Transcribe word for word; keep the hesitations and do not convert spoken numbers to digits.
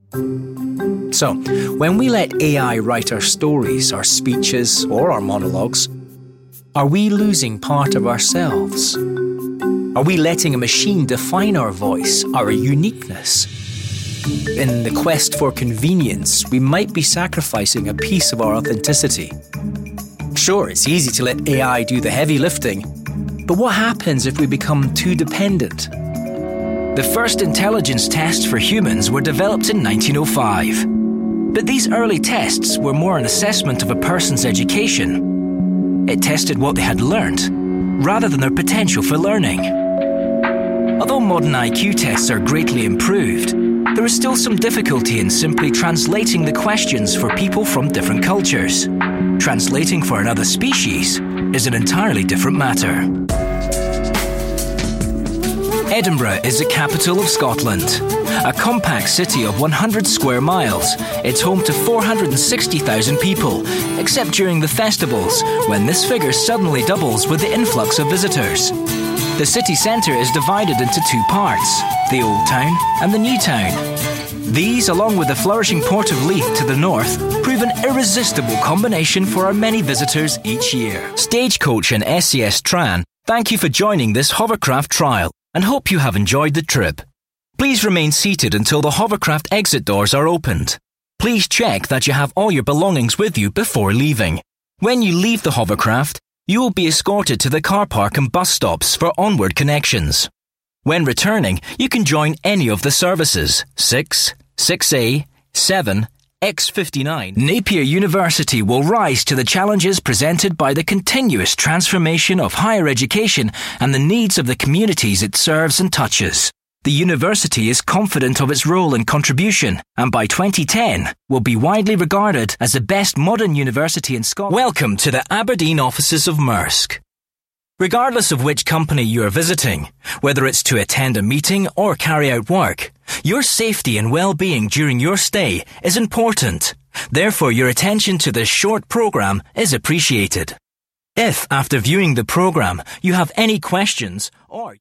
So, when we let A I write our stories, our speeches, or our monologues, are we losing part of ourselves? Are we letting a machine define our voice, our uniqueness? In the quest for convenience, we might be sacrificing a piece of our authenticity. Sure, it's easy to let A I do the heavy lifting, but what happens if we become too dependent? The first intelligence tests for humans were developed in nineteen oh five. But these early tests were more an assessment of a person's education. It tested what they had learned, rather than their potential for learning. Although modern I Q tests are greatly improved, there is still some difficulty in simply translating the questions for people from different cultures. Translating for another species is an entirely different matter. Edinburgh is the capital of Scotland. A compact city of one hundred square miles, it's home to four hundred sixty thousand people, except during the festivals, when this figure suddenly doubles with the influx of visitors. The city centre is divided into two parts, the Old Town and the New Town. These, along with the flourishing Port of Leith to the north, prove an irresistible combination for our many visitors each year. Stagecoach and S C S Tran, thank you for joining this hovercraft trial and hope you have enjoyed the trip. Please remain seated until the hovercraft exit doors are opened. Please check that you have all your belongings with you before leaving. When you leave the hovercraft, you will be escorted to the car park and bus stops for onward connections. When returning, you can join any of the services, six, six A, seven, X fifty-nine. Napier University will rise to the challenges presented by the continuous transformation of higher education and the needs of the communities it serves and touches. The university is confident of its role and contribution, and by twenty ten will be widely regarded as the best modern university in Scotland. Welcome to the Aberdeen offices of Maersk. Regardless of which company you are visiting, whether it's to attend a meeting or carry out work, your safety and well-being during your stay is important. Therefore, your attention to this short program is appreciated. If, after viewing the program, you have any questions or